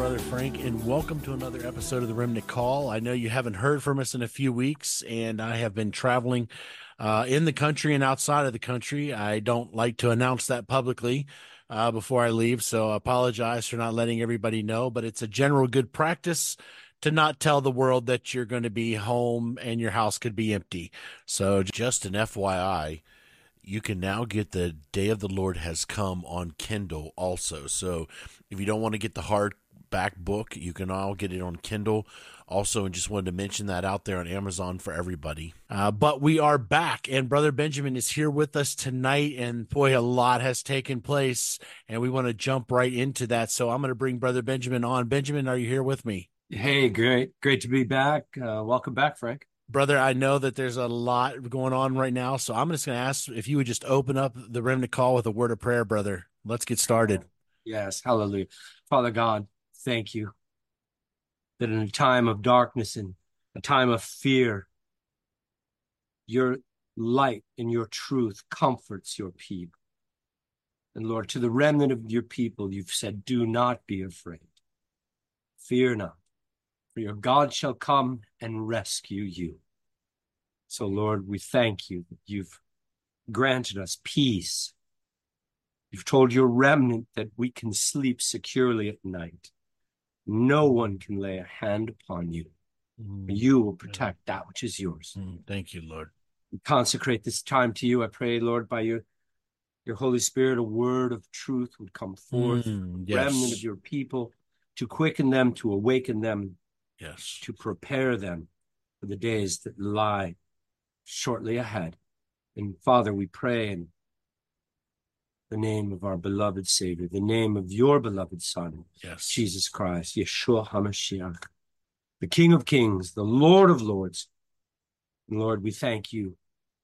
Brother Frank, and welcome to another episode of the Remnant Call. I know you haven't heard from us in a few weeks, and I have been traveling in the country and outside of the country. I don't like to announce that publicly before I leave, so I apologize for not letting everybody know, but it's a general good practice to not tell the world that you're going to be home and your house could be empty. So just an FYI, you can now get the Day of the Lord Has Come on Kindle also. So if you don't want to get the hardback book, you can all get it on Kindle also, and just wanted to mention that out there on Amazon for everybody. But we are back, and Brother Benjamin is here with us tonight, and boy, a lot has taken place, and we want to jump right into that. So I'm going to bring Brother Benjamin on. Benjamin, are you here with me? Hey, great to be back. Welcome back, Frank. Brother, I know that there's a lot going on right now, so I'm just going to ask if you would just open up the Remnant Call with a word of prayer, brother. Let's get started. Yes, hallelujah. Father God, thank you that in a time of darkness and a time of fear, your light and your truth comforts your people. And Lord, to the remnant of your people, you've said, do not be afraid. Fear not, for your God shall come and rescue you. So, Lord, we thank you that you've granted us peace. You've told your remnant that we can sleep securely at night. No one can lay a hand upon you. You will protect that which is yours. Thank you, Lord. We consecrate this time to you. I pray, Lord, by your Holy Spirit, a word of truth would come forth, Yes. remnant of your people, to quicken them, to awaken them, Yes, to prepare them for the days that lie shortly ahead. And Father, we pray in the name of our beloved Savior, the name of your beloved Son, yes, Jesus Christ, Yeshua HaMashiach, the King of Kings, the Lord of Lords. And Lord, we thank you.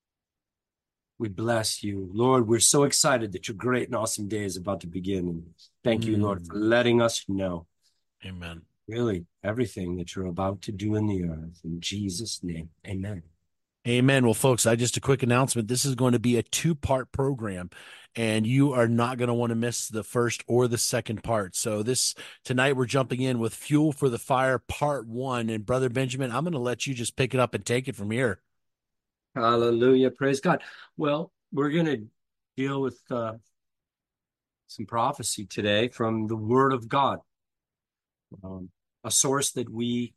We bless you. Lord, we're so excited that your great and awesome day is about to begin. And thank you, Lord, for letting us know. Amen. Really, everything that you're about to do in the earth. In Jesus' name, amen. Amen. Well, folks, just a quick announcement. This is going to be a two-part program, and you are not going to want to miss the first or the second part. So tonight we're jumping in with Fuel for the Fire Part 1. And Brother Benjamin, I'm going to let you just pick it up and take it from here. Hallelujah. Praise God. Well, we're going to deal with some prophecy today from the Word of God, a source that we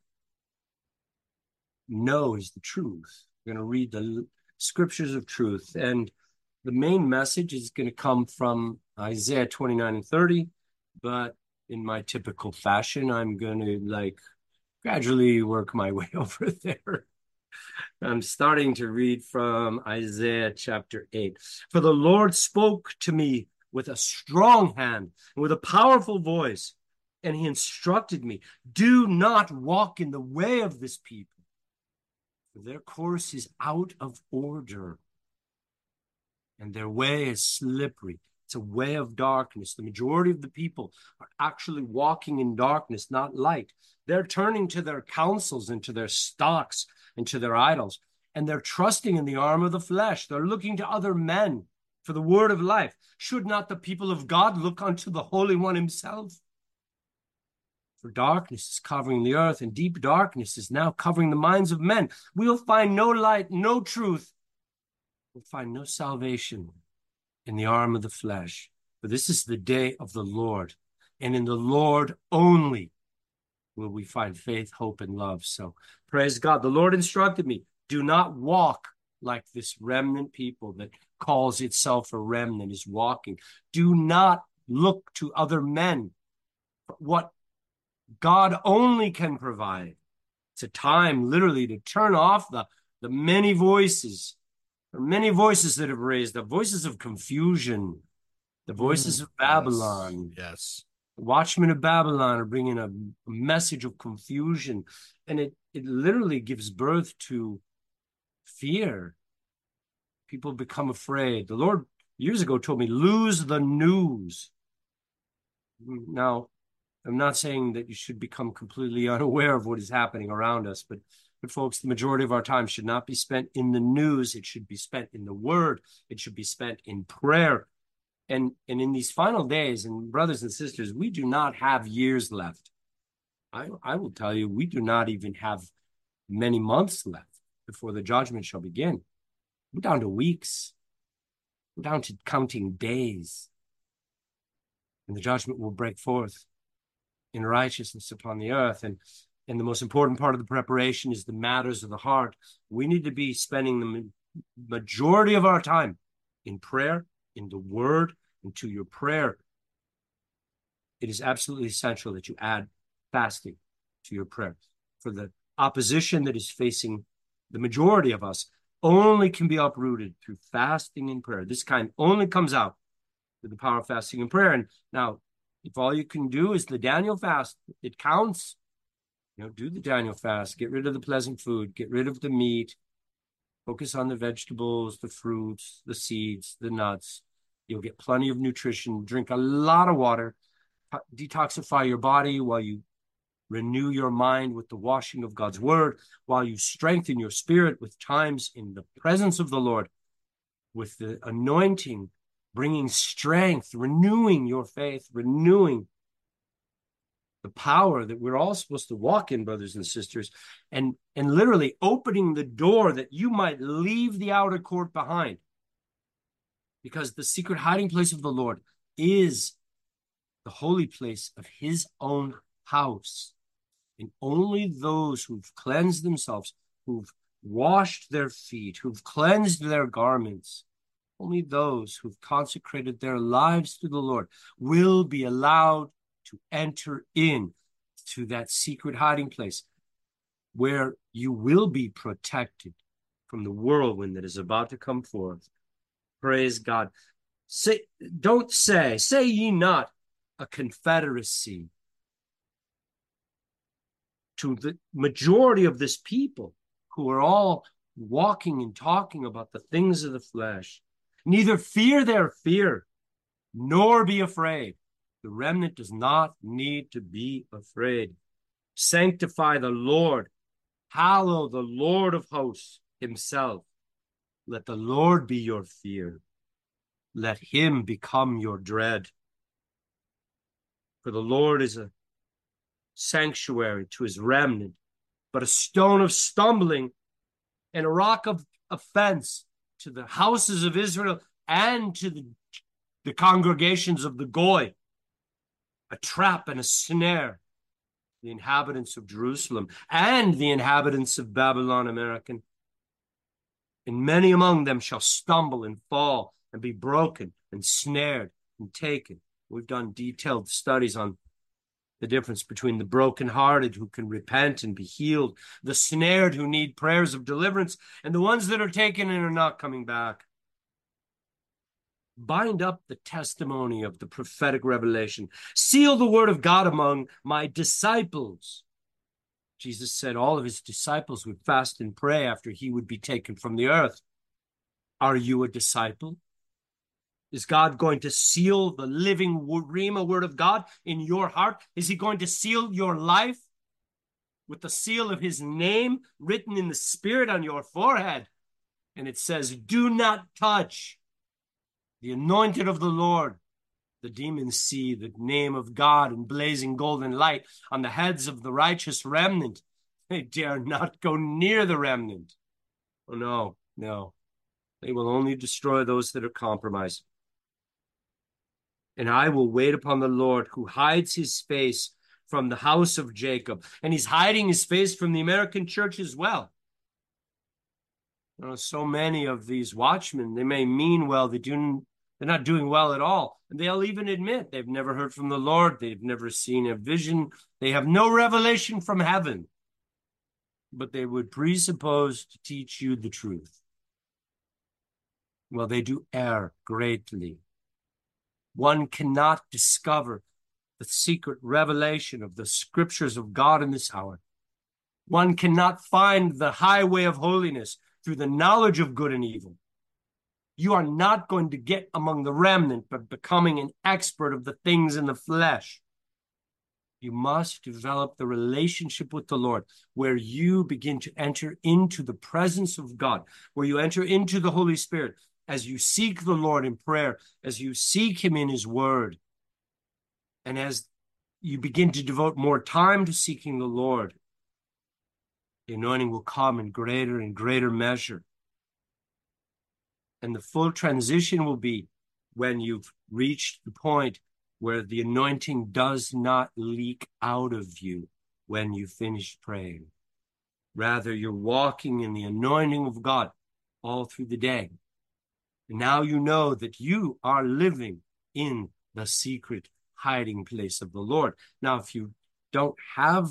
know is the truth. We're going to read the scriptures of truth. And the main message is going to come from Isaiah 29 and 30. But in my typical fashion, I'm going to gradually work my way over there. I'm starting to read from Isaiah chapter 8. For the Lord spoke to me with a strong hand and with a powerful voice, and he instructed me, do not walk in the way of this people, for their course is out of order, and their way is slippery. It's a way of darkness. The majority of the people are actually walking in darkness, not light. They're turning to their counsels and to their stocks and to their idols, and they're trusting in the arm of the flesh. They're looking to other men for the word of life. Should not the people of God look unto the Holy One himself? For darkness is covering the earth, and deep darkness is now covering the minds of men. We'll find no light, no truth. We'll find no salvation in the arm of the flesh. For this is the day of the Lord, and in the Lord only will we find faith, hope, and love. So praise God. The Lord instructed me, do not walk like this remnant people that calls itself a remnant is walking. Do not look to other men for what God only can provide. It's a time literally to turn off the many voices. There are many voices that have raised up, voices of confusion, the voices of Babylon. Yes. The watchmen of Babylon are bringing a message of confusion, and it literally gives birth to fear. People become afraid. The Lord years ago told me, lose the news. Now, I'm not saying that you should become completely unaware of what is happening around us, but folks, the majority of our time should not be spent in the news. It should be spent in the word. It should be spent in prayer. And in these final days, and brothers and sisters, we do not have years left. I will tell you, we do not even have many months left before the judgment shall begin. We're down to weeks. We're down to counting days. And the judgment will break forth in righteousness upon the earth. And the most important part of the preparation is the matters of the heart. We need to be spending the majority of our time in prayer, in the word, and to your prayer. It is absolutely essential that you add fasting to your prayer. For the opposition that is facing the majority of us only can be uprooted through fasting and prayer. This kind only comes out with the power of fasting and prayer. And now, if all you can do is the Daniel fast, it counts. Do the Daniel fast. Get rid of the pleasant food. Get rid of the meat. Focus on the vegetables, the fruits, the seeds, the nuts. You'll get plenty of nutrition. Drink a lot of water. Detoxify your body while you renew your mind with the washing of God's word, while you strengthen your spirit with times in the presence of the Lord, with the anointing, bringing strength, renewing your faith, renewing the power that we're all supposed to walk in, brothers and sisters, and literally opening the door that you might leave the outer court behind. Because the secret hiding place of the Lord is the holy place of his own house. And only those who've cleansed themselves, who've washed their feet, who've cleansed their garments, only those who've consecrated their lives to the Lord will be allowed to enter in to that secret hiding place where you will be protected from the whirlwind that is about to come forth. Praise God. Say ye not a confederacy to the majority of this people who are all walking and talking about the things of the flesh. Neither fear their fear, nor be afraid. The remnant does not need to be afraid. Sanctify the Lord. Hallow the Lord of hosts himself. Let the Lord be your fear. Let him become your dread. For the Lord is a sanctuary to his remnant, but a stone of stumbling and a rock of offense to the houses of Israel and to the congregations of the Goy, a trap and a snare, the inhabitants of Jerusalem and the inhabitants of Babylon, American. And many among them shall stumble and fall and be broken and snared and taken. We've done detailed studies on the difference between the brokenhearted who can repent and be healed, the snared who need prayers of deliverance, and the ones that are taken and are not coming back. Bind up the testimony of the prophetic revelation. Seal the word of God among my disciples. Jesus said all of his disciples would fast and pray after he would be taken from the earth. Are you a disciple? Is God going to seal the living Rhema word of God in your heart? Is he going to seal your life with the seal of his name written in the spirit on your forehead? And it says, do not touch the anointed of the Lord. The demons see the name of God in blazing golden light on the heads of the righteous remnant. They dare not go near the remnant. Oh, no, no. They will only destroy those that are compromised. And I will wait upon the Lord who hides his face from the house of Jacob. And he's hiding his face from the American church as well. So many of these watchmen, they may mean well, they're not doing well at all. And they'll even admit they've never heard from the Lord. They've never seen a vision. They have no revelation from heaven. But they would presuppose to teach you the truth. Well, they do err greatly. One cannot discover the secret revelation of the scriptures of God in this hour. One cannot find the highway of holiness through the knowledge of good and evil. You are not going to get among the remnant by becoming an expert of the things in the flesh. You must develop the relationship with the Lord where you begin to enter into the presence of God, where you enter into the Holy Spirit as you seek the Lord in prayer, as you seek him in his word, and as you begin to devote more time to seeking the Lord, the anointing will come in greater and greater measure. And the full transition will be when you've reached the point where the anointing does not leak out of you when you finish praying. Rather, you're walking in the anointing of God all through the day. And now you know that you are living in the secret hiding place of the Lord. Now, if you don't have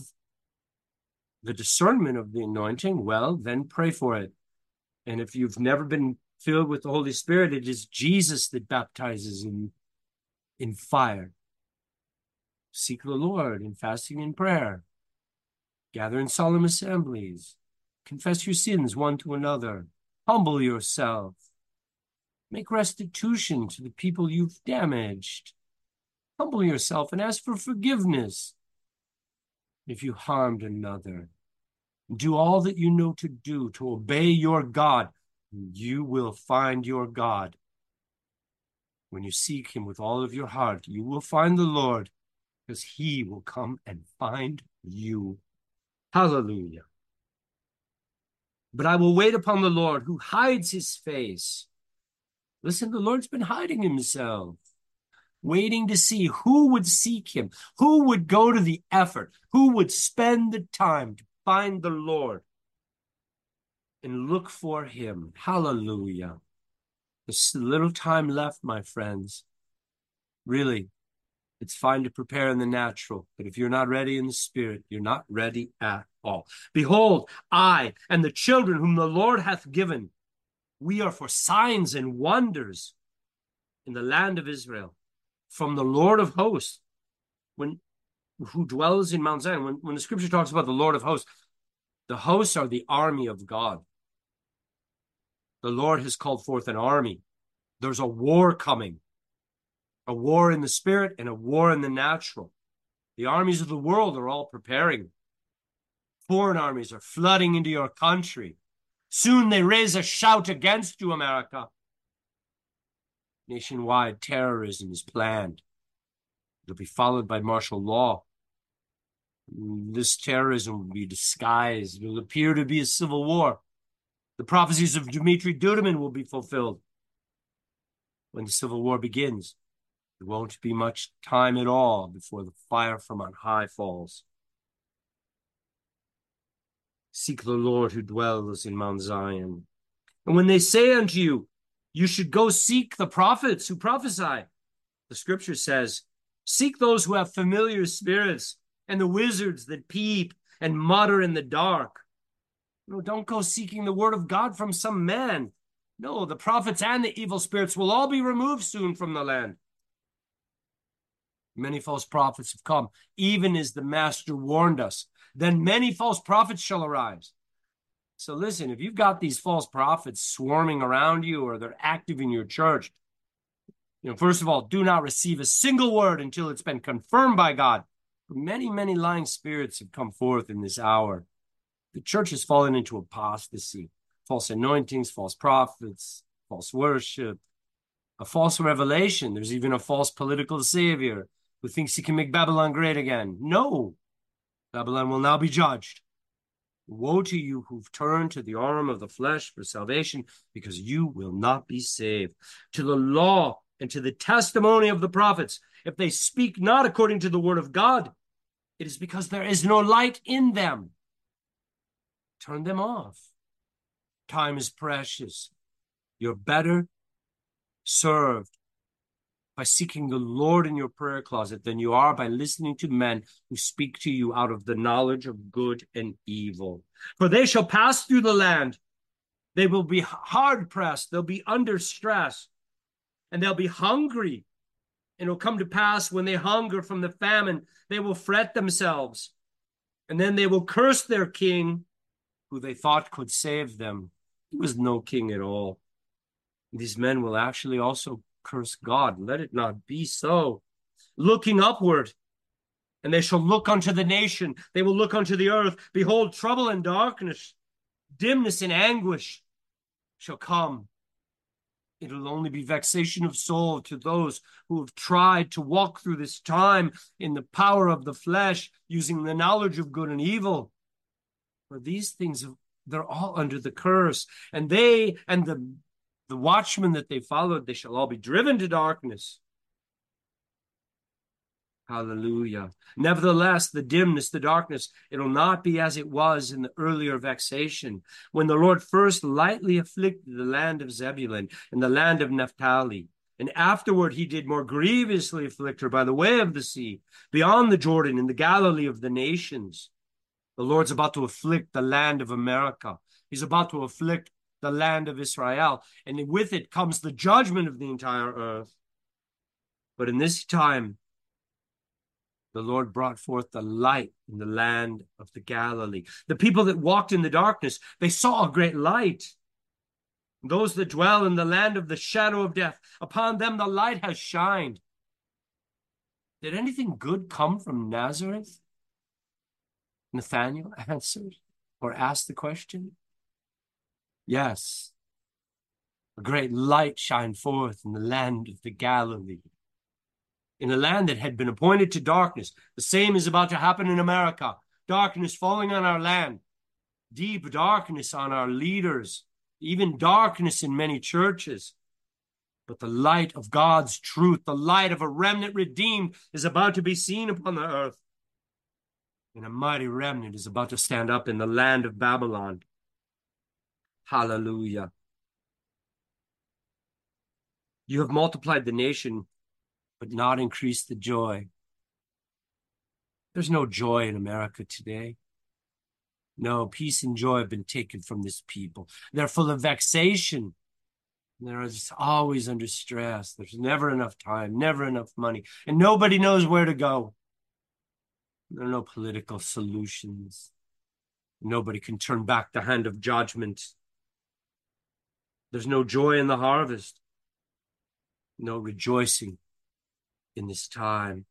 the discernment of the anointing, well, then pray for it. And if you've never been filled with the Holy Spirit, it is Jesus that baptizes in fire. Seek the Lord in fasting and prayer. Gather in solemn assemblies. Confess your sins one to another. Humble yourself. Make restitution to the people you've damaged. Humble yourself and ask for forgiveness if you harmed another. Do all that you know to do to obey your God. You will find your God. When you seek him with all of your heart, you will find the Lord, because he will come and find you. Hallelujah. But I will wait upon the Lord who hides his face. Listen, the Lord's been hiding himself, waiting to see who would seek him, who would go to the effort, who would spend the time to find the Lord and look for him. Hallelujah. There's little time left, my friends. Really, it's fine to prepare in the natural, but if you're not ready in the spirit, you're not ready at all. Behold, I and the children whom the Lord hath given, we are for signs and wonders in the land of Israel from the Lord of hosts, who dwells in Mount Zion. When the scripture talks about the Lord of hosts, the hosts are the army of God. The Lord has called forth an army. There's a war coming, a war in the spirit and a war in the natural. The armies of the world are all preparing. Foreign armies are flooding into your country. Soon they raise a shout against you, America. Nationwide terrorism is planned. It'll be followed by martial law. This terrorism will be disguised. It will appear to be a civil war. The prophecies of Dmitry Duduman will be fulfilled. When the civil war begins, there won't be much time at all before the fire from on high falls. Seek the Lord who dwells in Mount Zion. And when they say unto you, you should go seek the prophets who prophesy, the scripture says, seek those who have familiar spirits and the wizards that peep and mutter in the dark. No, don't go seeking the word of God from some man. No, the prophets and the evil spirits will all be removed soon from the land. Many false prophets have come, even as the master warned us. Then many false prophets shall arise. So listen, if you've got these false prophets swarming around you or they're active in your church, first of all, do not receive a single word until it's been confirmed by God. Many, many lying spirits have come forth in this hour. The church has fallen into apostasy, false anointings, false prophets, false worship, a false revelation. There's even a false political savior who thinks he can make Babylon great again. No, Babylon will now be judged. Woe to you who've turned to the arm of the flesh for salvation, because you will not be saved. To the law and to the testimony of the prophets, if they speak not according to the word of God, it is because there is no light in them. Turn them off. Time is precious. You're better served by seeking the Lord in your prayer closet than you are by listening to men who speak to you out of the knowledge of good and evil. For they shall pass through the land. They will be hard pressed. They'll be under stress. And they'll be hungry. And it'll come to pass when they hunger from the famine, they will fret themselves. And then they will curse their king, who they thought could save them. He was no king at all. These men will actually also curse God. Let it not be so. Looking upward, and they shall look unto the nation. They will look unto the earth. Behold, trouble and darkness, dimness and anguish shall come. It'll only be vexation of soul to those who have tried to walk through this time in the power of the flesh, using the knowledge of good and evil. For these things, they're all under the curse. And they and the watchmen that they followed, they shall all be driven to darkness. Hallelujah. Nevertheless, the dimness, the darkness, it'll not be as it was in the earlier vexation, when the Lord first lightly afflicted the land of Zebulun and the land of Naphtali. And afterward he did more grievously afflict her by the way of the sea, beyond the Jordan, in the Galilee of the nations. The Lord's about to afflict the land of America. He's about to afflict the land of Israel. And with it comes the judgment of the entire earth. But in this time, the Lord brought forth the light in the land of the Galilee. The people that walked in the darkness, they saw a great light. Those that dwell in the land of the shadow of death, upon them the light has shined. Did anything good come from Nazareth? Nathanael answered, or asked the question. Yes, a great light shined forth in the land of the Galilee. In a land that had been appointed to darkness. The same is about to happen in America. Darkness falling on our land. Deep darkness on our leaders. Even darkness in many churches. But the light of God's truth, the light of a remnant redeemed, is about to be seen upon the earth. And a mighty remnant is about to stand up in the land of Babylon. Hallelujah. You have multiplied the nation, but not increase the joy. There's no joy in America today. No, peace and joy have been taken from this people. They're full of vexation. They're just always under stress. There's never enough time, never enough money, and nobody knows where to go. There are no political solutions. Nobody can turn back the hand of judgment. There's no joy in the harvest. No rejoicing in this time.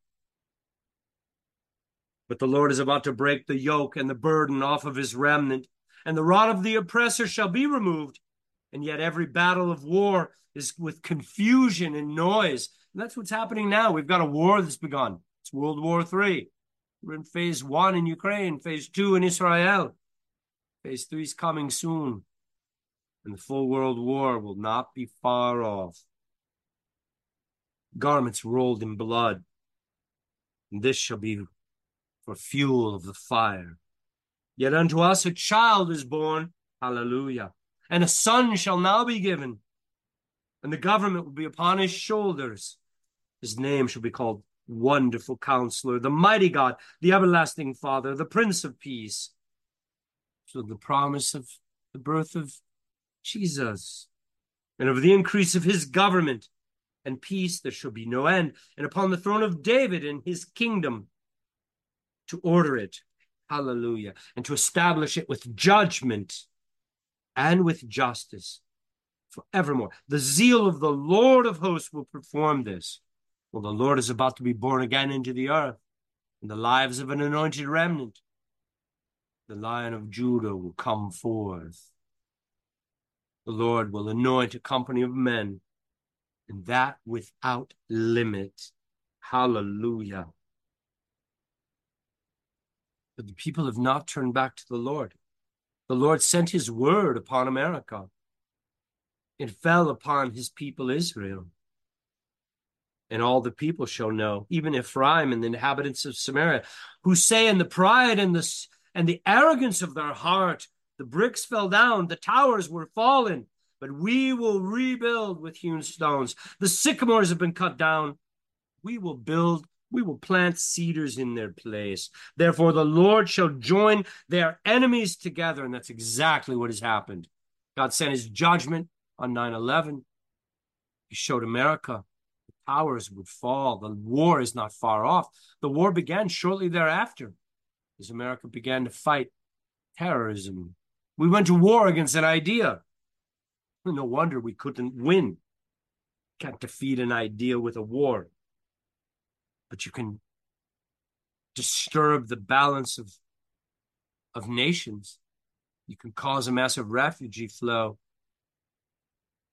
But the Lord is about to break the yoke and the burden off of his remnant, and the rod of the oppressor shall be removed. And yet every battle of war is with confusion and noise. And that's what's happening now. We've got a war that's begun. It's World War III. We're in phase 1 in Ukraine, phase 2 in Israel. Phase 3 is coming soon. And the full world war will not be far off. Garments rolled in blood. And this shall be for fuel of the fire. Yet unto us a child is born. Hallelujah. And a son shall now be given. And the government will be upon his shoulders. His name shall be called Wonderful Counselor, the Mighty God, the Everlasting Father, the Prince of Peace. So the promise of the birth of Jesus and of the increase of his government and peace, there shall be no end. And upon the throne of David and his kingdom, to order it, hallelujah, and to establish it with judgment and with justice forevermore. The zeal of the Lord of hosts will perform this. Well, the Lord is about to be born again into the earth, in the lives of an anointed remnant. The Lion of Judah will come forth. The Lord will anoint a company of men, and that without limit. Hallelujah. But the people have not turned back to the Lord. The Lord sent his word upon America. It fell upon his people Israel. And all the people shall know, even Ephraim and the inhabitants of Samaria, who say in the pride and the arrogance of their heart, the bricks fell down, the towers were fallen, but we will rebuild with hewn stones. The sycamores have been cut down. We will plant cedars in their place. Therefore, the Lord shall join their enemies together. And that's exactly what has happened. God sent his judgment on 9/11. He showed America the towers would fall. The war is not far off. The war began shortly thereafter as America began to fight terrorism. We went to war against an idea. No wonder we couldn't win. Can't defeat an idea with a war. But you can disturb the balance of nations. You can cause a massive refugee flow.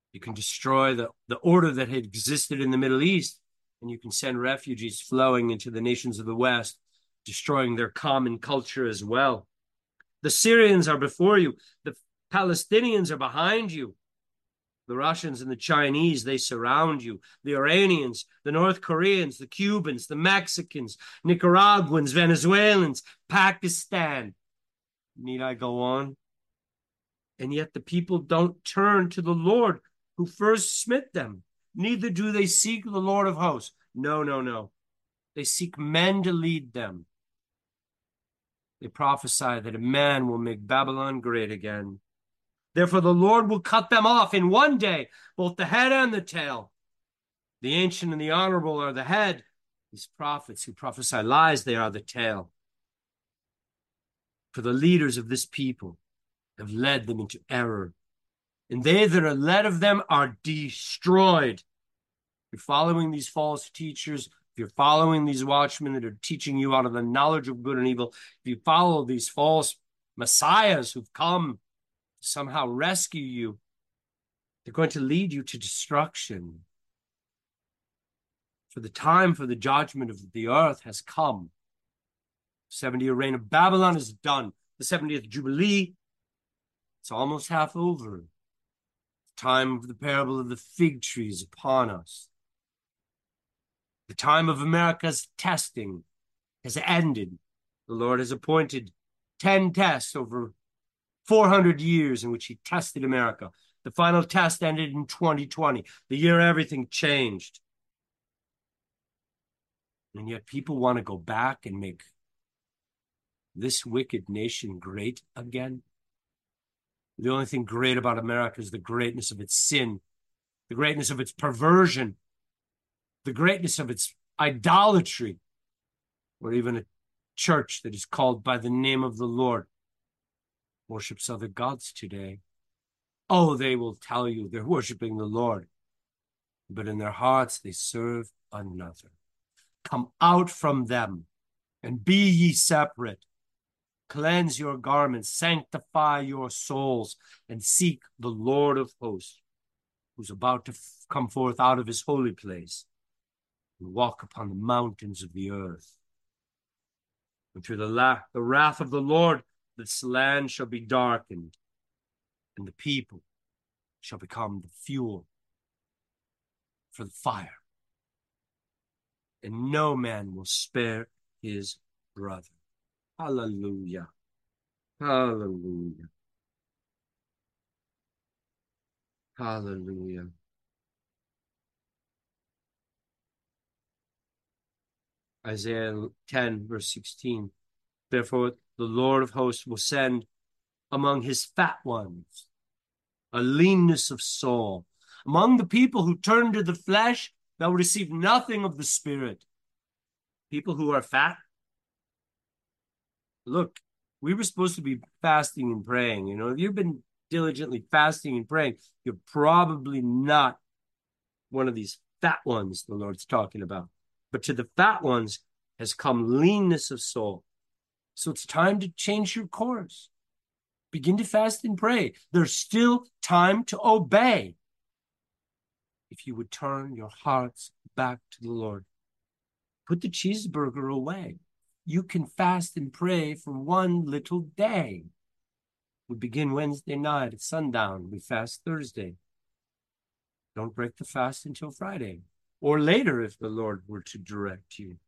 You can destroy the order that had existed in the Middle East, and you can send refugees flowing into the nations of the West, destroying their common culture as well. The Syrians are before you. The Palestinians are behind you. The Russians and the Chinese, they surround you. The Iranians, the North Koreans, the Cubans, the Mexicans, Nicaraguans, Venezuelans, Pakistan. Need I go on? And yet the people don't turn to the Lord who first smit them. Neither do they seek the Lord of hosts. No, no, no. They seek men to lead them. They prophesy that a man will make Babylon great again. Therefore, the Lord will cut them off in one day, both the head and the tail. The ancient and the honorable are the head. These prophets who prophesy lies, they are the tail. For the leaders of this people have led them into error, and they that are led of them are destroyed. If you're following these false teachers, if you're following these watchmen that are teaching you out of the knowledge of good and evil, if you follow these false messiahs who've come to somehow rescue you, they're going to lead you to destruction. For the time for the judgment of the earth has come. 70-year reign of Babylon is done. The 70th Jubilee, it's almost half over. The time of the parable of the fig tree is upon us. The time of America's testing has ended. The Lord has appointed 10 tests over 400 years in which he tested America. The final test ended in 2020, the year everything changed. And yet people want to go back and make this wicked nation great again. The only thing great about America is the greatness of its sin, the greatness of its perversion, the greatness of its idolatry, or even a church that is called by the name of the Lord worships other gods today. Oh, they will tell you they're worshiping the Lord, but in their hearts they serve another. Come out from them and be ye separate. Cleanse your garments, sanctify your souls, and seek the Lord of hosts, who's about to come forth out of his holy place and walk upon the mountains of the earth. And through the wrath of the Lord, this land shall be darkened, and the people shall become the fuel for the fire. And no man will spare his brother. Hallelujah. Hallelujah. Hallelujah. Isaiah 10, verse 16. Therefore, the Lord of hosts will send among his fat ones a leanness of soul. Among the people who turn to the flesh, they'll receive nothing of the Spirit. People who are fat. Look, we were supposed to be fasting and praying. If you've been diligently fasting and praying, you're probably not one of these fat ones the Lord's talking about. But to the fat ones has come leanness of soul. So it's time to change your course. Begin to fast and pray. There's still time to obey. If you would turn your hearts back to the Lord, put the cheeseburger away. You can fast and pray for one little day. We begin Wednesday night at sundown. We fast Thursday. Don't break the fast until Friday or later if the Lord were to direct you.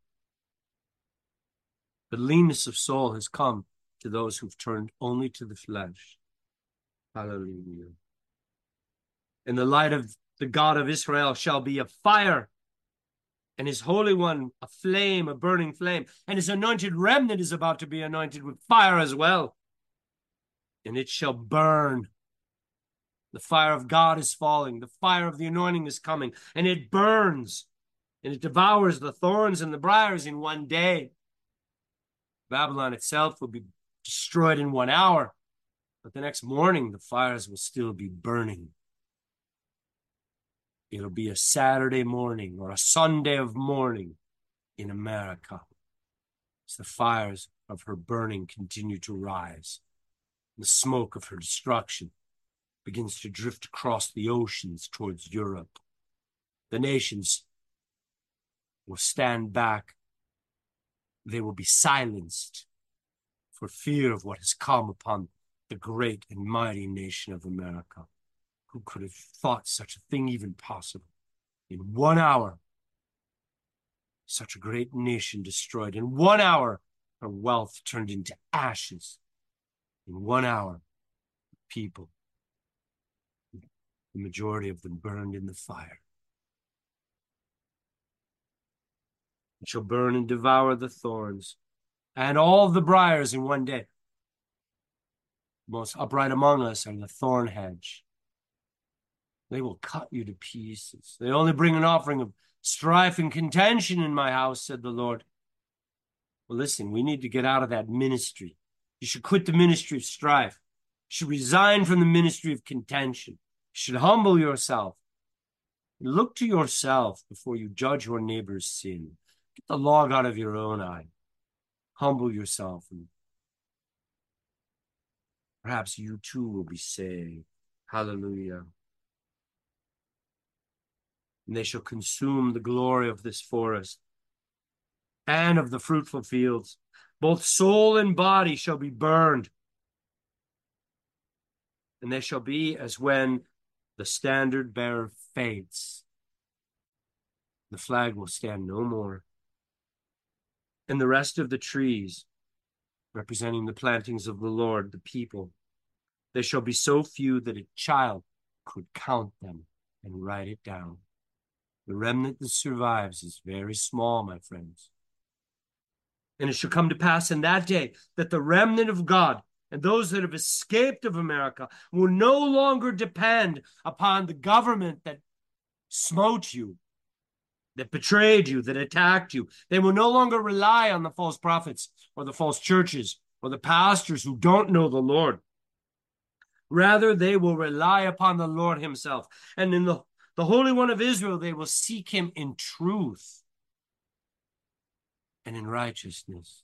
The leanness of soul has come to those who've turned only to the flesh. Hallelujah. And the light of the God of Israel shall be a fire, and his Holy One a flame, a burning flame, and his anointed remnant is about to be anointed with fire as well. And it shall burn. The fire of God is falling. The fire of the anointing is coming, and it burns, and it devours the thorns and the briars in one day. Babylon itself will be destroyed in 1 hour, but the next morning the fires will still be burning. It'll be a Saturday morning or a Sunday of morning in America as the fires of her burning continue to rise, the smoke of her destruction begins to drift across the oceans towards Europe. The nations will stand back. They will be silenced for fear of what has come upon the great and mighty nation of America. Who could have thought such a thing even possible? In 1 hour, such a great nation destroyed. In 1 hour, her wealth turned into ashes. In 1 hour, people, the majority of them burned in the fire. It shall burn and devour the thorns and all the briars in one day. Most upright among us are the thorn hedge. They will cut you to pieces. They only bring an offering of strife and contention in my house, said the Lord. Well, listen, we need to get out of that ministry. You should quit the ministry of strife. You should resign from the ministry of contention. You should humble yourself. Look to yourself before you judge your neighbor's sin. Get the log out of your own eye. Humble yourself, and perhaps you too will be saved. Hallelujah. And they shall consume the glory of this forest and of the fruitful fields. Both soul and body shall be burned. And they shall be as when the standard bearer fades. The flag will stand no more. And the rest of the trees, representing the plantings of the Lord, the people, they shall be so few that a child could count them and write it down. The remnant that survives is very small, my friends. And it shall come to pass in that day that the remnant of God and those that have escaped of America will no longer depend upon the government that smote you, that betrayed you, that attacked you. They will no longer rely on the false prophets or the false churches or the pastors who don't know the Lord. Rather, they will rely upon the Lord himself. And in the Holy One of Israel, they will seek him in truth and in righteousness.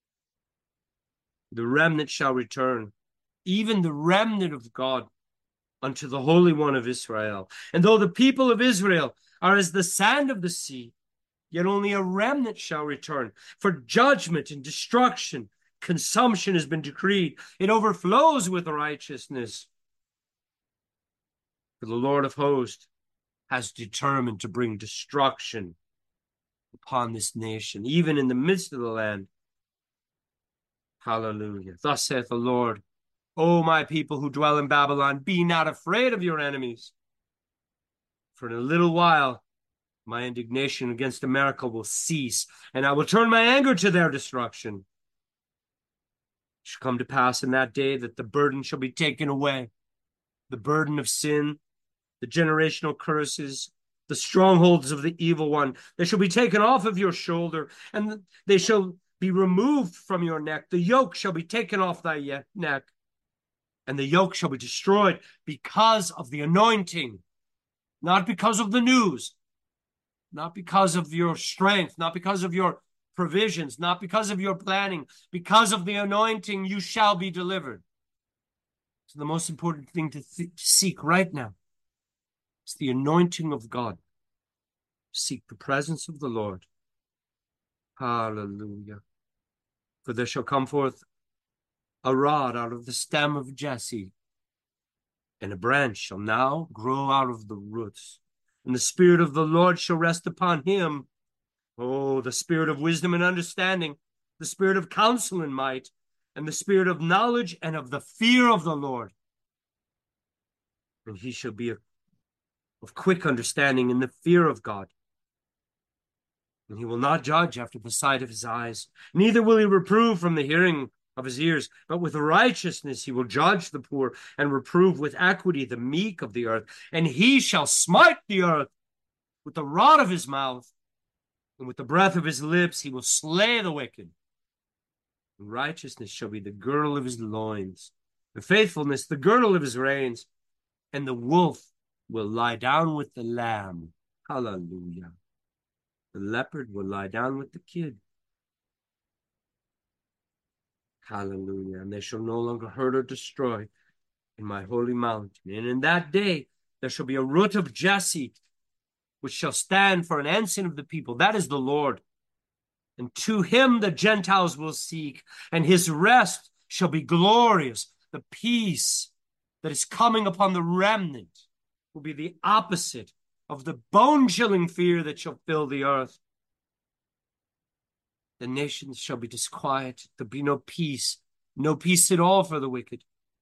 The remnant shall return, even the remnant of God, unto the Holy One of Israel. And though the people of Israel are as the sand of the sea, yet only a remnant shall return. For judgment and destruction, consumption has been decreed. It overflows with righteousness. For the Lord of hosts has determined to bring destruction upon this nation, even in the midst of the land. Hallelujah. Thus saith the Lord, O my people who dwell in Babylon, be not afraid of your enemies. For in a little while, my indignation against America will cease, and I will turn my anger to their destruction. It shall come to pass in that day that the burden shall be taken away, the burden of sin, the generational curses, the strongholds of the evil one. They shall be taken off of your shoulder, and they shall be removed from your neck. The yoke shall be taken off thy neck, and the yoke shall be destroyed because of the anointing, not because of the news, not because of your strength, not because of your provisions, not because of your planning. Because of the anointing, you shall be delivered. So the most important thing to seek right now is the anointing of God. Seek the presence of the Lord. Hallelujah. For there shall come forth a rod out of the stem of Jesse, and a branch shall now grow out of the roots. And the Spirit of the Lord shall rest upon him. Oh, the Spirit of wisdom and understanding, the Spirit of counsel and might, and the Spirit of knowledge and of the fear of the Lord. And he shall be of quick understanding in the fear of God. And he will not judge after the sight of his eyes, neither will he reprove from the hearing of his ears, but with righteousness he will judge the poor, and reprove with equity the meek of the earth. And he shall smite the earth with the rod of his mouth, and with the breath of his lips he will slay the wicked. And righteousness shall be the girdle of his loins, and faithfulness the girdle of his reins. And the wolf will lie down with the lamb. Hallelujah. The leopard will lie down with the kid. Hallelujah. And they shall no longer hurt or destroy, in my holy mountain. And in that day there shall be a root of Jesse, which shall stand for an ensign of the people. That is the Lord. And to him the Gentiles will seek, and his rest shall be glorious. The peace that is coming upon the remnant will be the opposite of the bone-chilling fear that shall fill the earth. The nations shall be disquieted. There'll be no peace at all for the wicked.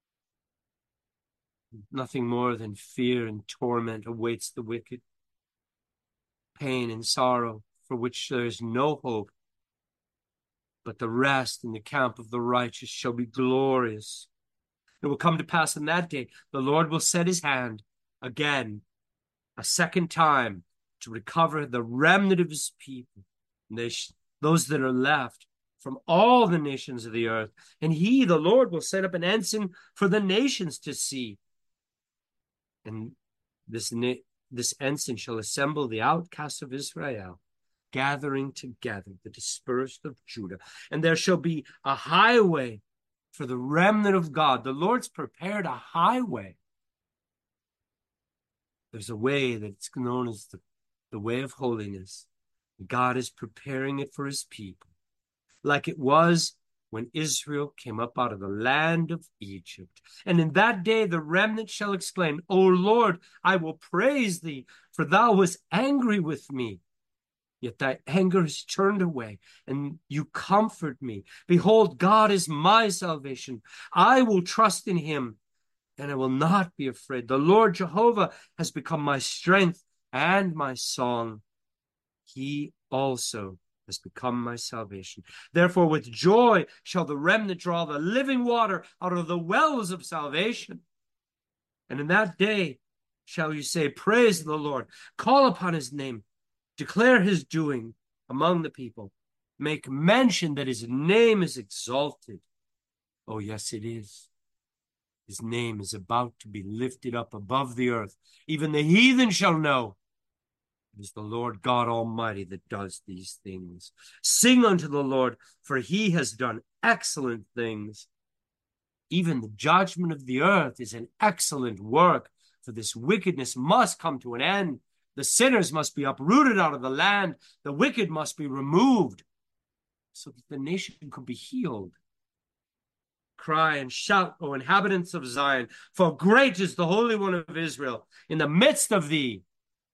Nothing more than fear and torment awaits the wicked. Pain and sorrow for which there is no hope. But the rest in the camp of the righteous shall be glorious. It will come to pass in that day, the Lord will set his hand again, a second time, to recover the remnant of his people, and those that are left from all the nations of the earth. And he, the Lord, will set up an ensign for the nations to see. And this ensign shall assemble the outcasts of Israel, gathering together the dispersed of Judah. And there shall be a highway for the remnant of God. The Lord's prepared a highway. There's a way that's known as the way of holiness. God is preparing it for his people, like it was when Israel came up out of the land of Egypt. And in that day the remnant shall exclaim, O Lord, I will praise thee, for thou wast angry with me. Yet thy anger is turned away, and you comfort me. Behold, God is my salvation. I will trust in him, and I will not be afraid. The Lord Jehovah has become my strength and my song. He also has become my salvation. Therefore, with joy shall the remnant draw the living water out of the wells of salvation. And in that day shall you say, praise the Lord, call upon his name, declare his doing among the people, make mention that his name is exalted. Oh, yes, it is. His name is about to be lifted up above the earth. Even the heathen shall know it is the Lord God Almighty that does these things. Sing unto the Lord, for he has done excellent things. Even the judgment of the earth is an excellent work, for this wickedness must come to an end. The sinners must be uprooted out of the land. The wicked must be removed, so that the nation could be healed. Cry and shout, O inhabitants of Zion, for great is the Holy One of Israel in the midst of thee.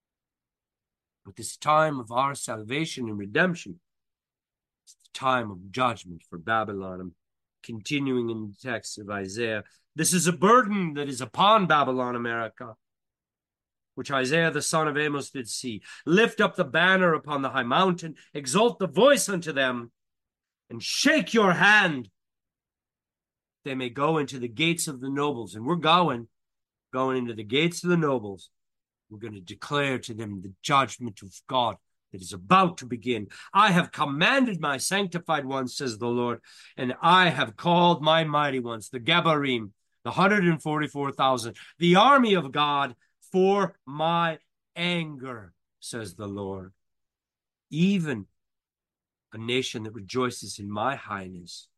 But this time of our salvation and redemption, it's the time of judgment for Babylon. I'm continuing in the text of Isaiah. This is a burden that is upon Babylon, America, which Isaiah the son of Amos did see. Lift up the banner upon the high mountain, exalt the voice unto them, and shake your hand. They may go into the gates of the nobles, and we're going into the gates of the nobles. We're going to declare to them the judgment of God that is about to begin. I have commanded my sanctified ones, says the Lord, and I have called my mighty ones, the Gebarim, the 144,000, the army of God, for my anger, says the Lord. Even a nation that rejoices in my highness.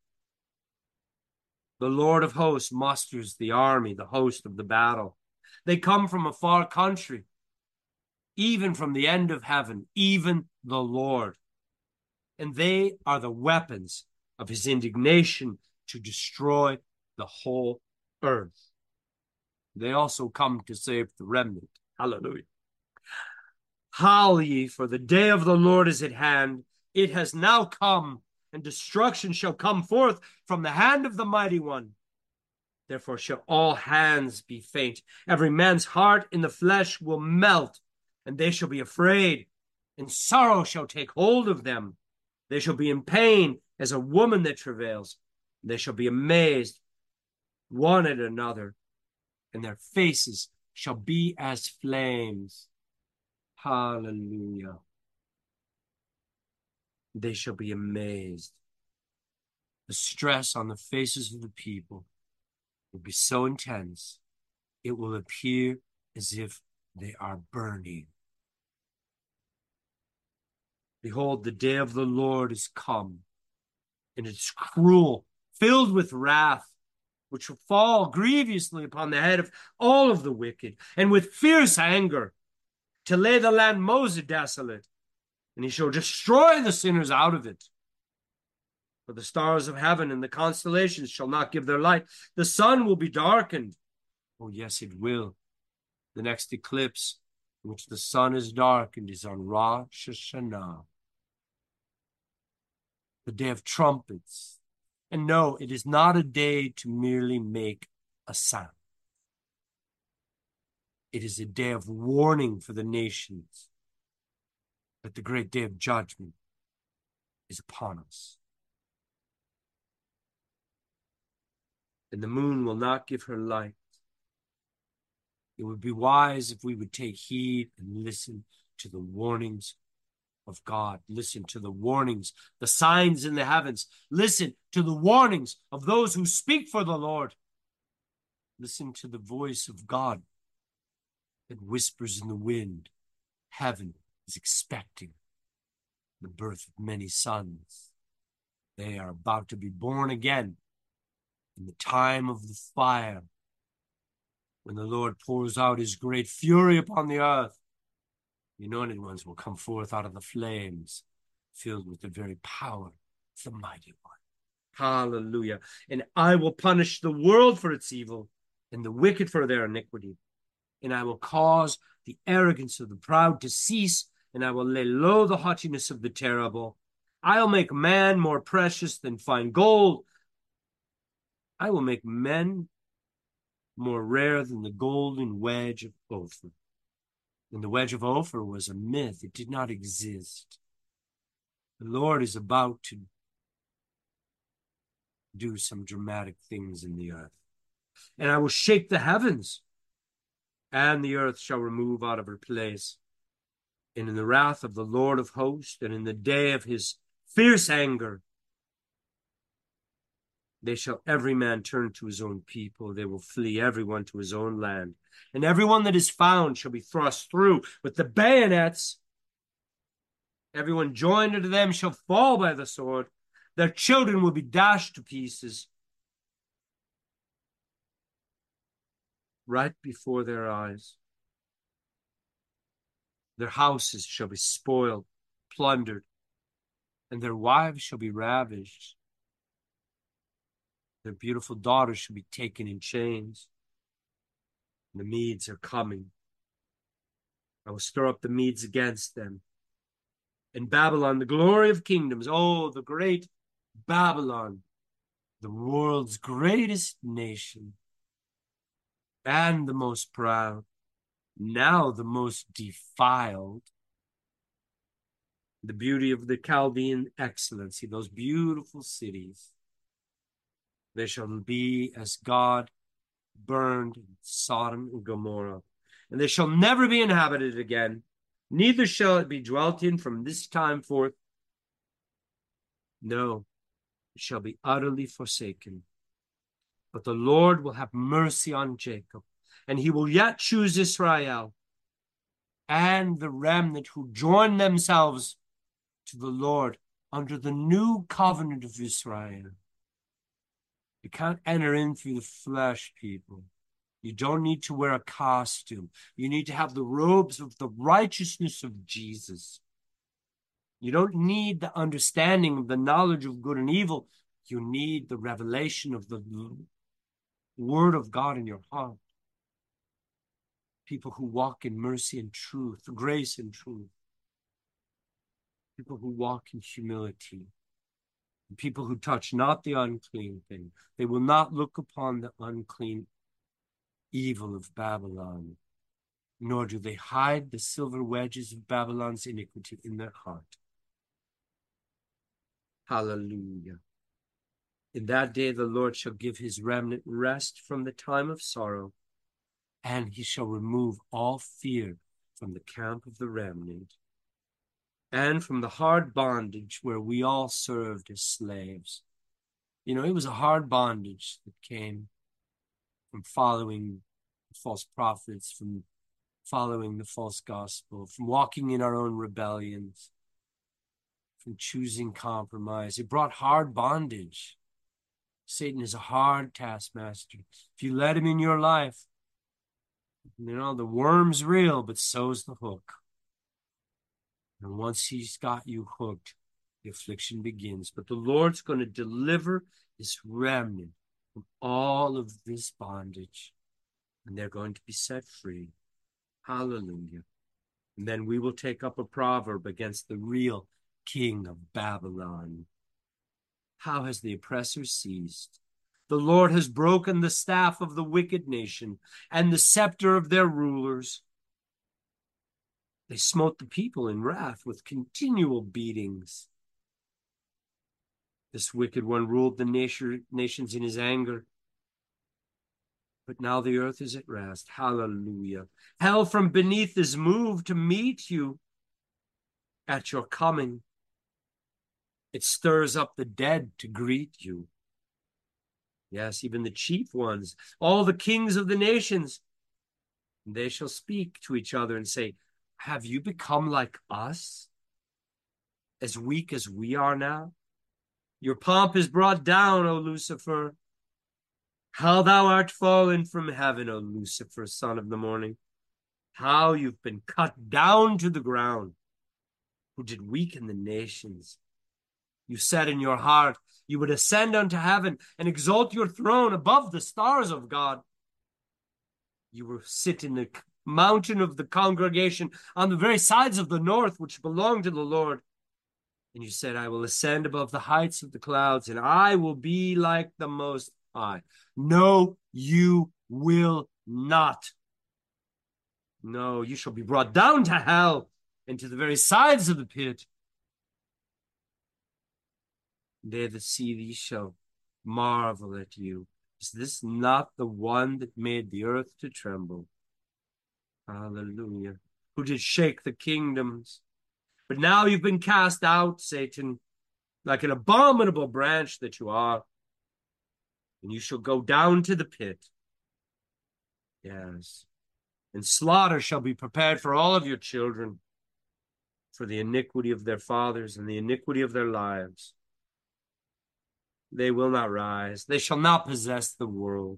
The Lord of hosts musters the army, the host of the battle. They come from a far country, even from the end of heaven, even the Lord. And they are the weapons of his indignation to destroy the whole earth. They also come to save the remnant. Hallelujah. Howl ye, for the day of the Lord is at hand. It has now come, and destruction shall come forth from the hand of the mighty one. Therefore shall all hands be faint. Every man's heart in the flesh will melt, and they shall be afraid, and sorrow shall take hold of them. They shall be in pain as a woman that travails. They shall be amazed one at another, and their faces shall be as flames. Hallelujah. They shall be amazed. The stress on the faces of the people will be so intense, it will appear as if they are burning. Behold, the day of the Lord is come, and it's cruel, filled with wrath. which will fall grievously upon the head of all of the wicked, and with fierce anger to lay the land Mosa desolate, and he shall destroy the sinners out of it. For the stars of heaven and the constellations shall not give their light. The sun will be darkened. Oh, yes, it will. The next eclipse in which the sun is darkened is on Rosh Hashanah, the day of trumpets. And no, it is not a day to merely make a sound. It is a day of warning for the nations that the great day of judgment is upon us. And the moon will not give her light. It would be wise if we would take heed and listen to the warnings of God. Listen to the warnings, the signs in the heavens. Listen to the warnings of those who speak for the Lord. Listen to the voice of God that whispers in the wind. Heaven is expecting the birth of many sons. They are about to be born again in the time of the fire, when the Lord pours out his great fury upon the earth. The anointed ones will come forth out of the flames, filled with the very power of the mighty one. Hallelujah. And I will punish the world for its evil and the wicked for their iniquity. And I will cause the arrogance of the proud to cease, and I will lay low the haughtiness of the terrible. I'll make man more precious than fine gold. I will make men more rare than the golden wedge of Ophir. And the wedge of Ophir was a myth. It did not exist. The Lord is about to do some dramatic things in the earth. And I will shake the heavens, and the earth shall remove out of her place. And in the wrath of the Lord of hosts, and in the day of his fierce anger, they shall every man turn to his own people. They will flee everyone to his own land. And everyone that is found shall be thrust through with the bayonets. Everyone joined unto them shall fall by the sword. Their children will be dashed to pieces right before their eyes. Their houses shall be spoiled, plundered, and their wives shall be ravished. Their beautiful daughters shall be taken in chains. The Medes are coming. I will stir up the Medes against them. And Babylon, the glory of kingdoms, oh, the great Babylon, the world's greatest nation, and the most proud, now the most defiled. The beauty of the Chaldean excellency, those beautiful cities, they shall be as God burned in Sodom and Gomorrah, and they shall never be inhabited again, neither shall it be dwelt in from this time forth. No, it shall be utterly forsaken. But the Lord will have mercy on Jacob, and he will yet choose Israel and the remnant who join themselves to the Lord under the new covenant of Israel. You can't enter in through the flesh, people. You don't need to wear a costume. You need to have the robes of the righteousness of Jesus. You don't need the understanding of the knowledge of good and evil. You need the revelation of the word of God in your heart. People who walk in mercy and truth, grace and truth. People who walk in humility. People who touch not the unclean thing. They will not look upon the unclean evil of Babylon, nor do they hide the silver wedges of Babylon's iniquity in their heart. Hallelujah. In that day the Lord shall give his remnant rest from the time of sorrow, and he shall remove all fear from the camp of the remnant, and from the hard bondage where we all served as slaves. You know, it was a hard bondage that came from following false prophets, from following the false gospel, from walking in our own rebellions, from choosing compromise. It brought hard bondage. Satan is a hard taskmaster. If you let him in your life, the worm's real, but so's the hook. And once he's got you hooked, the affliction begins. But the Lord's going to deliver this remnant from all of this bondage, and they're going to be set free. Hallelujah. And then we will take up a proverb against the real king of Babylon. How has the oppressor ceased? The Lord has broken the staff of the wicked nation and the scepter of their rulers. They smote the people in wrath with continual beatings. This wicked one ruled the nations in his anger. But now the earth is at rest. Hallelujah. Hell from beneath is moved to meet you at your coming. It stirs up the dead to greet you. Yes, even the chief ones, all the kings of the nations. They shall speak to each other and say, have you become like us? As weak as we are now? Your pomp is brought down, O Lucifer. How thou art fallen from heaven, O Lucifer, son of the morning. How you've been cut down to the ground, who did weaken the nations. You said in your heart, you would ascend unto heaven and exalt your throne above the stars of God. You will sit in the mountain of the congregation on the very sides of the north, which belong to the Lord. And you said, I will ascend above the heights of the clouds, and I will be like the Most High. No, you will not. No, you shall be brought down to hell and to the very sides of the pit. They that see thee shall marvel at you. Is this not the one that made the earth to tremble? Hallelujah. Who did shake the kingdoms? But now you've been cast out, Satan, like an abominable branch that you are, and you shall go down to the pit. Yes. And slaughter shall be prepared for all of your children, for the iniquity of their fathers and the iniquity of their lives. They will not rise. They shall not possess the world.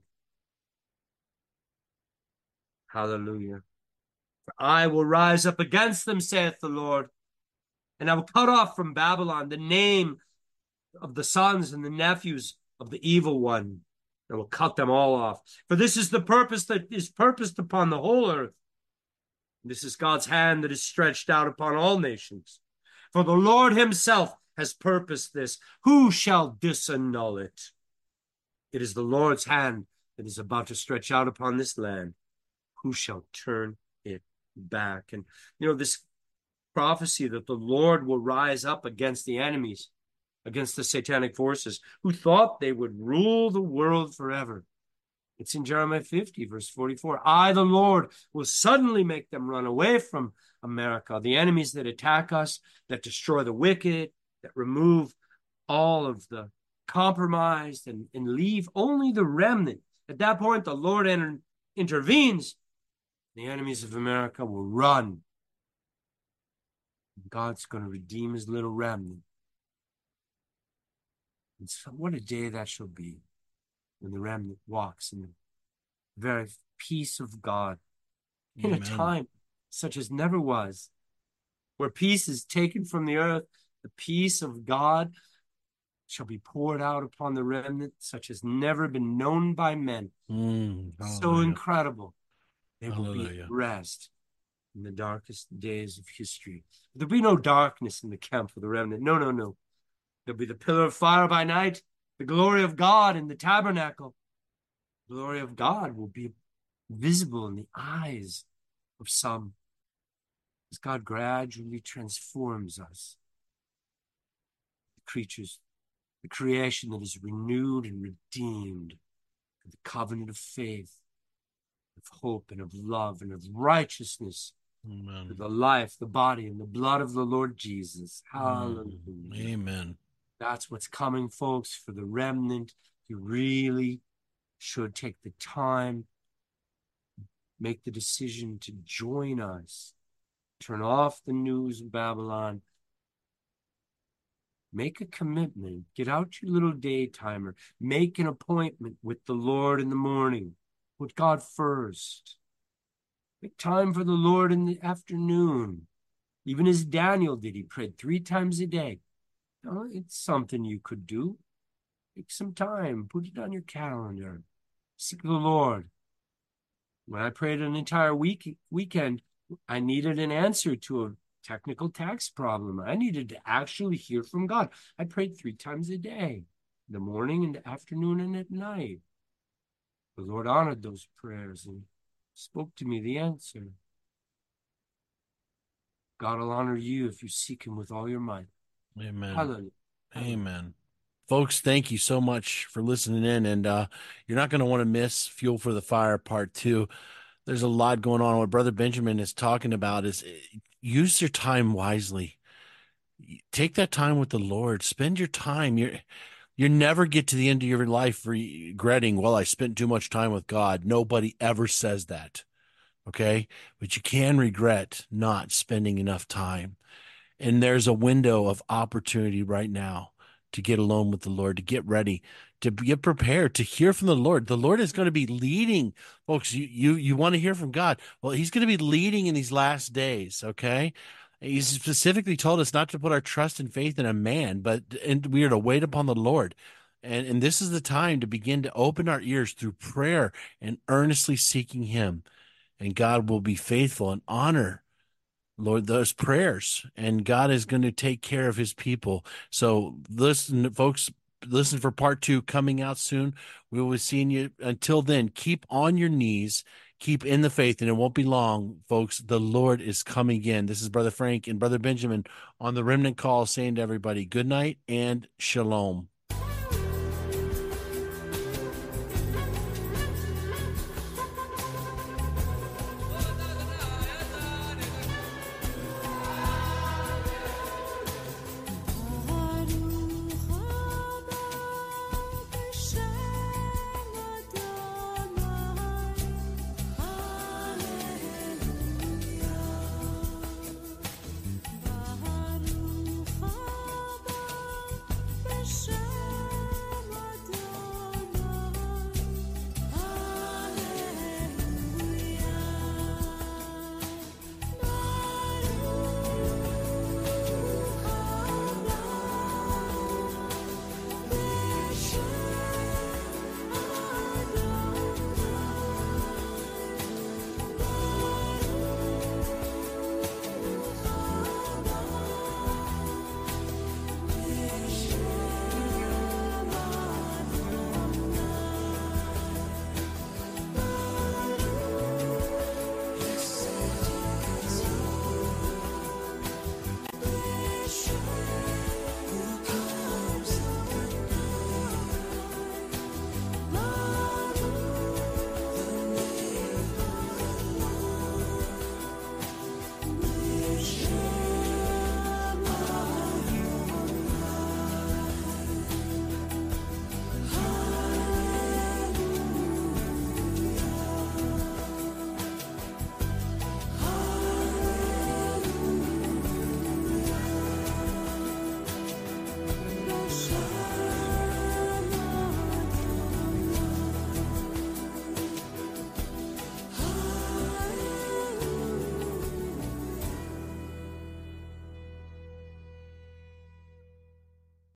Hallelujah. For I will rise up against them, saith the Lord, and I will cut off from Babylon the name of the sons and the nephews of the evil one, and will cut them all off. For this is the purpose that is purposed upon the whole earth. This is God's hand that is stretched out upon all nations. For the Lord himself has purposed this. Who shall disannul it? It is the Lord's hand that is about to stretch out upon this land. Who shall turn it back? And, this prophecy that the Lord will rise up against the enemies, against the satanic forces who thought they would rule the world forever. It's in Jeremiah 50, verse 44. I, the Lord, will suddenly make them run away from America. The enemies that attack us, that destroy the wicked, that remove all of the compromised and leave only the remnant. At that point, the Lord intervenes. The enemies of America will run. God's going to redeem his little remnant. And so what a day that shall be when the remnant walks in the very peace of God. Amen. In a time such as never was, where peace is taken from the earth, the peace of God shall be poured out upon the remnant such as never been known by men. So incredible. They will be at rest in the darkest days of history. There'll be no darkness in the camp of the remnant. No, no, no. There'll be the pillar of fire by night, the glory of God in the tabernacle. The glory of God will be visible in the eyes of some as God gradually transforms us. The creatures, the creation that is renewed and redeemed, the covenant of faith, of hope and of love and of righteousness. Amen. For the life, the body, and the blood of the Lord Jesus. Hallelujah. Amen. That's what's coming, folks, for the remnant. You really should take the time, make the decision to join us. Turn off the news of Babylon. Make a commitment. Get out your little day timer. Make an appointment with the Lord in the morning. Put God first. Make time for the Lord in the afternoon. Even as Daniel did, he prayed 3 times a day. No, it's something you could do. Take some time, put it on your calendar. Seek the Lord. When I prayed an entire weekend, I needed an answer to a technical tax problem. I needed to actually hear from God. I prayed 3 times a day, in the morning, in the afternoon, and at night. The Lord honored those prayers and spoke to me the answer. God will honor you if you seek him with all your might. Amen. Hallelujah. Amen. Folks, thank you so much for listening in. And you're not going to want to miss Fuel for the Fire Part 2. There's a lot going on. What Brother Benjamin is talking about is use your time wisely. Take that time with the Lord. Spend your time. You never get to the end of your life regretting, well, I spent too much time with God. Nobody ever says that. Okay. But you can regret not spending enough time. And there's a window of opportunity right now to get alone with the Lord, to get ready, to get prepared, to hear from the Lord. The Lord is going to be leading, folks. You want to hear from God. Well, he's going to be leading in these last days. Okay. He's specifically told us not to put our trust and faith in a man, but and we are to wait upon the Lord. And this is the time to begin to open our ears through prayer and earnestly seeking him. And God will be faithful and honor, Lord, those prayers, and God is going to take care of his people. So listen, folks, listen for part 2 coming out soon. We will be seeing you. Until then, keep on your knees, keep in the faith, and it won't be long, folks. The Lord is coming again. This is Brother Frank and Brother Benjamin on the Remnant Call saying to everybody, good night and shalom.